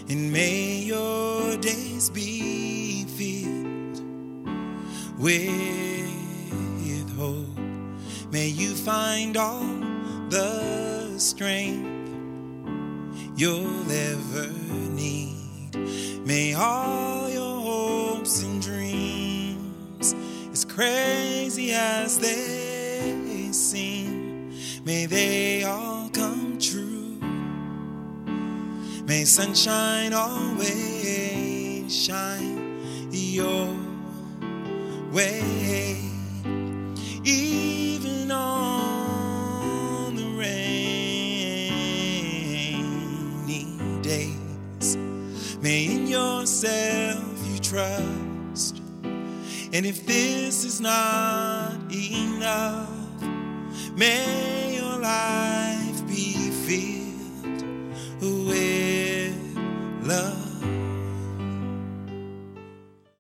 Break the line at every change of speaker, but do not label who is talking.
and may your days be filled with hope. May you find all the strength you'll ever need. May all your hopes and dreams, as crazy as they seem, may they all come true. May sunshine always shine your way, even on the rainy days. May in yourself you trust, and if this is not enough, may your life